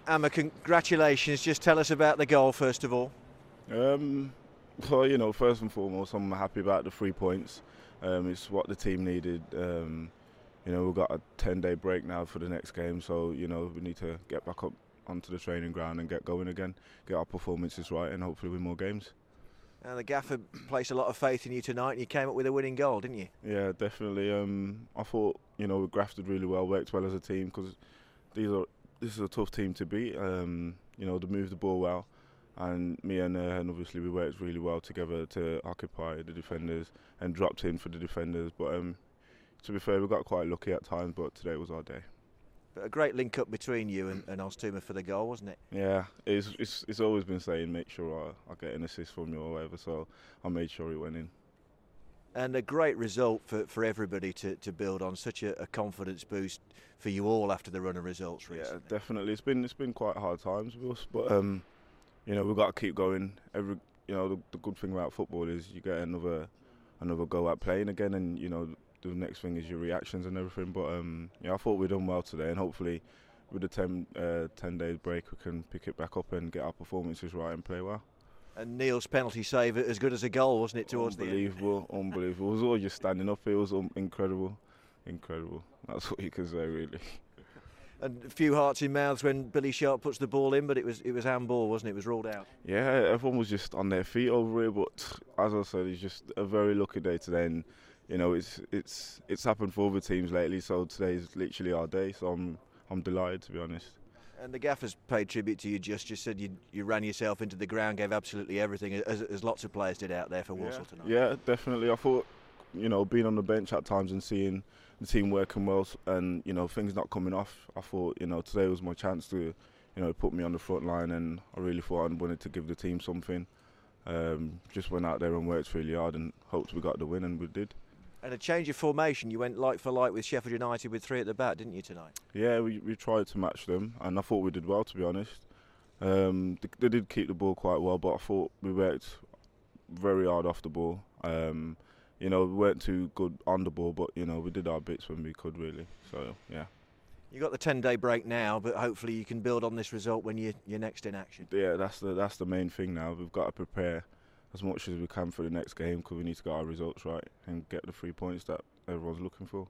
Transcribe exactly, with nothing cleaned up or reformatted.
Amma, congratulations. Just tell us about the goal first of all. Um, well, you know, first and foremost, I'm happy about the three points. Um, it's what the team needed. Um, you know, we've got a ten-day break now for the next game, so you know we need to get back up onto the training ground and get going again, get our performances right, and hopefully win more games. And the gaffer placed a lot of faith in you tonight, and you came up with a winning goal, didn't you? Yeah, definitely. Um, I thought you know we grafted really well, worked well as a team because these are this is a tough team to beat. Um, you know, they moved the ball well. And me and, uh, and obviously we worked really well together to occupy the defenders and dropped in for the defenders. But um, to be fair, we got quite lucky at times, but today was our day. But a great link up between you and, and Oztumer for the goal, wasn't it? Yeah, it's it's, it's always been saying make sure I, I get an assist from you or whatever, so I made sure he went in. And a great result for, for everybody to, to build on, such a, a confidence boost for you all after the run of results recently. Yeah, definitely. It's been it's been quite hard times with us, but um, you know we've got to keep going. Every you know the, the good thing about football is you get another another go at playing again, and you know the next thing is your reactions and everything. But um, yeah, I thought we'd done well today, and hopefully with the ten uh, ten days break we can pick it back up and get our performances right and play well. And Neil's penalty save as good as a goal, wasn't it? Towards unbelievable, the end? unbelievable. It was all just standing up. It was um, incredible, incredible. That's what you can say, really. And a few hearts in mouths when Billy Sharp puts the ball in, but it was it was handball, wasn't it? It was ruled out. Yeah, everyone was just on their feet over it. But as I said, it's just a very lucky day today, and you know it's it's it's happened for other teams lately. So today is literally our day. So I'm I'm delighted, to be honest. And the gaffers paid tribute to you. Just just said you you ran yourself into the ground, gave absolutely everything, as, as lots of players did out there for Walsall yeah. tonight. Yeah, definitely. I thought, you know, being on the bench at times and seeing the team working well and you know things not coming off, I thought you know today was my chance to, you know, put me on the front line, and I really thought I wanted to give the team something. Um, just went out there and worked really hard and hoped we got the win, and we did. And a change of formation, you went like for like with Sheffield United with three at the back, didn't you, tonight? Yeah, we we tried to match them, and I thought we did well, to be honest. Um, they, they did keep the ball quite well, but I thought we worked very hard off the ball. Um, you know, we weren't too good on the ball, but you know, we did our bits when we could, really. So yeah. You got the ten-day break now, but hopefully you can build on this result when you you're next in action. Yeah, that's the that's the main thing now. We've got to prepare as much as we can for the next game because we need to get our results right and get the three points that everyone's looking for.